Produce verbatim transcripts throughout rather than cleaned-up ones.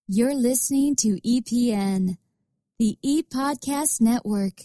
You're listening to E P N, the E-Podcast Network.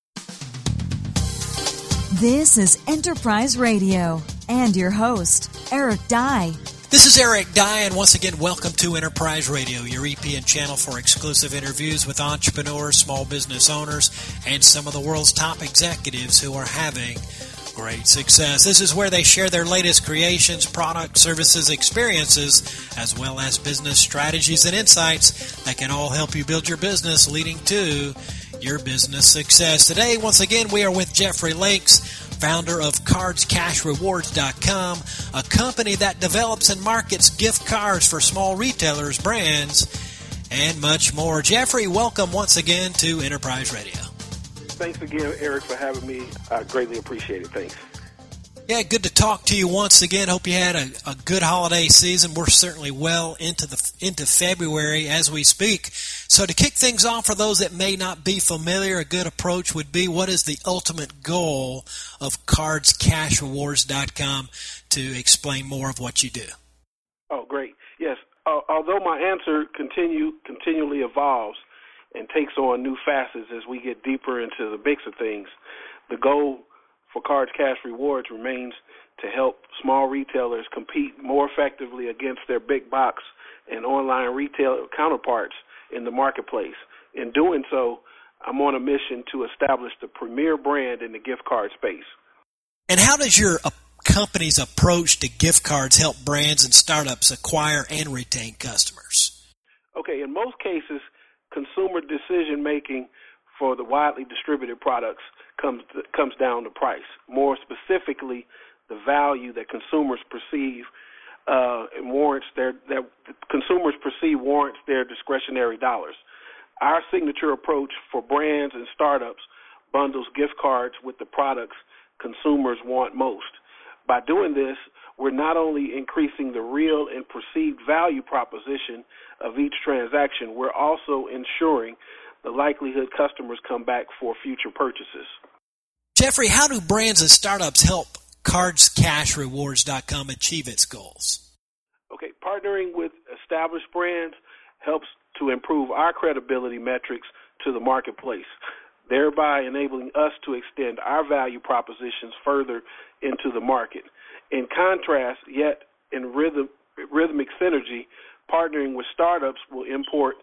This is Enterprise Radio and your host, Eric Dye. This is Eric Dye, and once again, welcome to Enterprise Radio, your E P N channel for exclusive interviews with entrepreneurs, small business owners, and some of the world's top executives who are having great success. This is where they share their latest creations, products, services, experiences, as well as business strategies and insights that can all help you build your business, leading to your business success. Today, once again, we are with Jeffrey Lakes, founder of cards cash rewards dot com, a company that develops and markets gift cards for small retailers, brands, and much more. Jeffrey, welcome once again to Enterprise Radio. Thanks again, Eric, for having me. I greatly appreciate it. Thanks. Yeah, good to talk to you once again. Hope you had a, a good holiday season. We're certainly well into the into February as we speak. So to kick things off, for those that may not be familiar, a good approach would be, what is the ultimate goal of cards cash rewards dot com, to explain more of what you do? Oh, great. Yes. Uh, although my answer continue continually evolves and takes on new facets as we get deeper into the mix of things, the goal for Cards Cash Rewards remains to help small retailers compete more effectively against their big box and online retail counterparts in the marketplace. In doing so, I'm on a mission to establish the premier brand in the gift card space. And how does your uh, company's approach to gift cards help brands and startups acquire and retain customers? Okay, in most cases, consumer decision-making for the widely distributed products comes comes down to price. More specifically, the value that consumers perceive uh, and warrants their that consumers perceive warrants their discretionary dollars. Our signature approach for brands and startups bundles gift cards with the products consumers want most. By doing this, we're not only increasing the real and perceived value proposition of each transaction, we're also ensuring the likelihood customers come back for future purchases. Jeffrey, how do brands and startups help cards cash rewards dot com achieve its goals? Okay, partnering with established brands helps to improve our credibility metrics to the marketplace, thereby enabling us to extend our value propositions further into the market. In contrast, yet in rhythm, rhythmic synergy, partnering with startups will import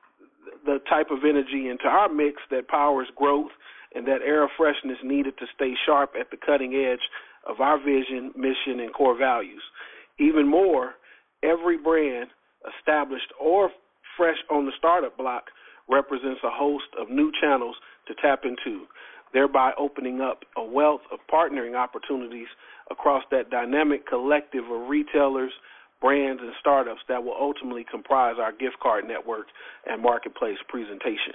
the type of energy into our mix that powers growth and that air of freshness needed to stay sharp at the cutting edge of our vision, mission, and core values. Even more, every brand, established or fresh on the startup block, represents a host of new channels to tap into, thereby opening up a wealth of partnering opportunities across that dynamic collective of retailers, brands, and startups that will ultimately comprise our gift card network and marketplace presentation.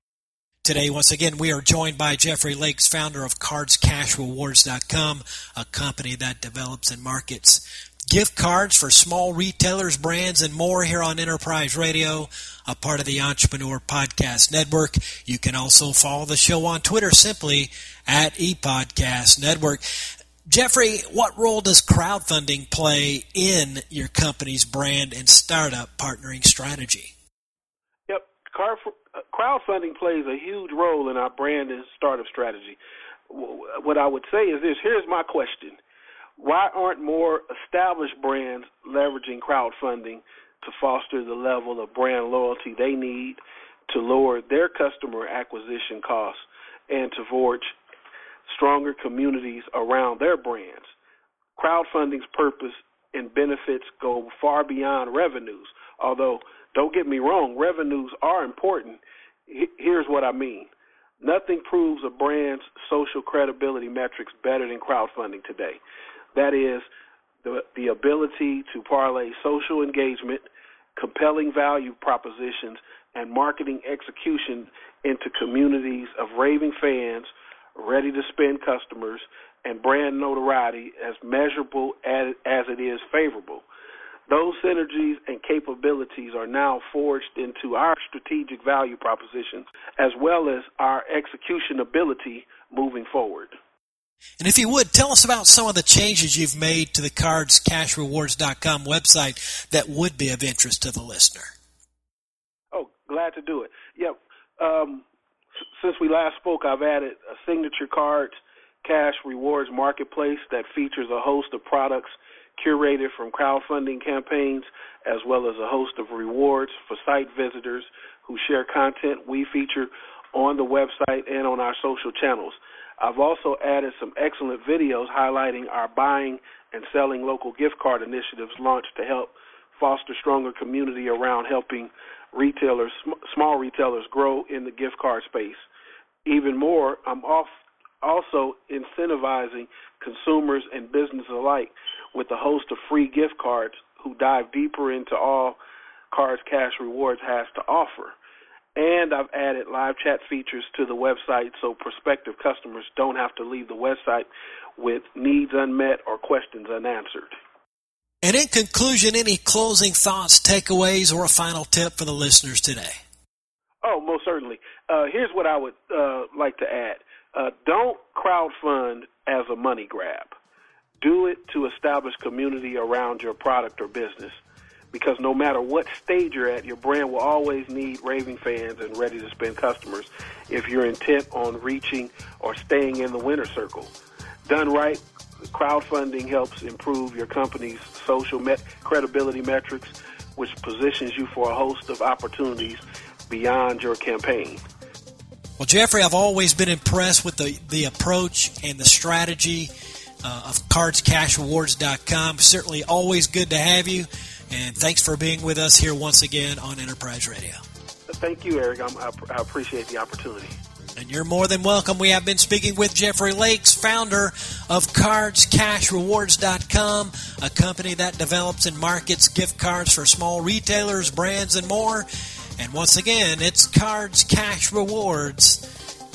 Today, once again, we are joined by Jeffrey Lakes, founder of cards cash rewards dot com, a company that develops and markets gift cards for small retailers, brands, and more, here on Enterprise Radio, a part of the Entrepreneur Podcast Network. You can also follow the show on Twitter simply at ePodcast Network. Jeffrey, what role does crowdfunding play in your company's brand and startup partnering strategy? Yep, crowdfunding plays a huge role in our brand and startup strategy. What I would say is this: here's my question. Why aren't more established brands leveraging crowdfunding to foster the level of brand loyalty they need to lower their customer acquisition costs and to forge stronger communities around their brands? Crowdfunding's purpose and benefits go far beyond revenues. Although, don't get me wrong, revenues are important. Here's what I mean. Nothing proves a brand's social credibility metrics better than crowdfunding today. That is, the, the ability to parlay social engagement, compelling value propositions, and marketing execution into communities of raving fans, ready-to-spend customers, and brand notoriety as measurable as, as it is favorable. Those synergies and capabilities are now forged into our strategic value propositions as well as our execution ability moving forward. And if you would, tell us about some of the changes you've made to the cards cash rewards dot com website that would be of interest to the listener. glad to do it. Yep. Um, s- since we last spoke, I've added a signature cards cash rewards marketplace that features a host of products curated from crowdfunding campaigns, as well as a host of rewards for site visitors who share content we feature on the website and on our social channels. I've also added some excellent videos highlighting our buying and selling local gift card initiatives launched to help foster stronger community around helping retailers, sm- small retailers, grow in the gift card space. Even more, I'm off, also incentivizing consumers and businesses alike with a host of free gift cards who dive deeper into all Cards Cash Rewards has to offer. And I've added live chat features to the website so prospective customers don't have to leave the website with needs unmet or questions unanswered. And in conclusion, any closing thoughts, takeaways, or a final tip for the listeners today? Oh, most certainly. Uh, here's what I would uh, like to add. Uh, don't crowdfund as a money grab. Do it to establish community around your product or business, because no matter what stage you're at, your brand will always need raving fans and ready-to-spend customers if you're intent on reaching or staying in the winner circle. Done right, crowdfunding helps improve your company's social met- credibility metrics, which positions you for a host of opportunities beyond your campaign. Well, Jeffrey, I've always been impressed with the, the approach and the strategy uh, of cards cash rewards dot com. Certainly always good to have you, and thanks for being with us here once again on Enterprise Radio. Thank you, Eric. I'm, I, I appreciate the opportunity. And you're more than welcome. We have been speaking with Jeffrey Lakes, founder of cards cash rewards dot com, a company that develops and markets gift cards for small retailers, brands, and more. And once again, it's cards cash rewards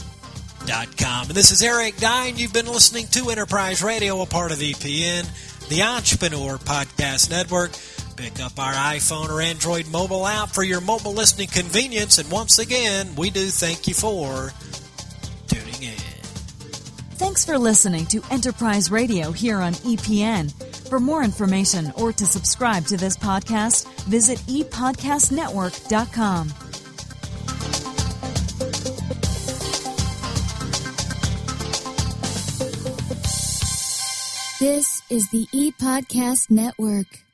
dot com. And this is Eric Dye, and you've been listening to Enterprise Radio, a part of E P N, the Entrepreneur Podcast Network. Pick up our iPhone or Android mobile app for your mobile listening convenience. And once again, we do thank you for tuning in. Thanks for listening to Enterprise Radio here on E P N. For more information or to subscribe to this podcast, visit e podcast network dot com. This is the E-Podcast Network.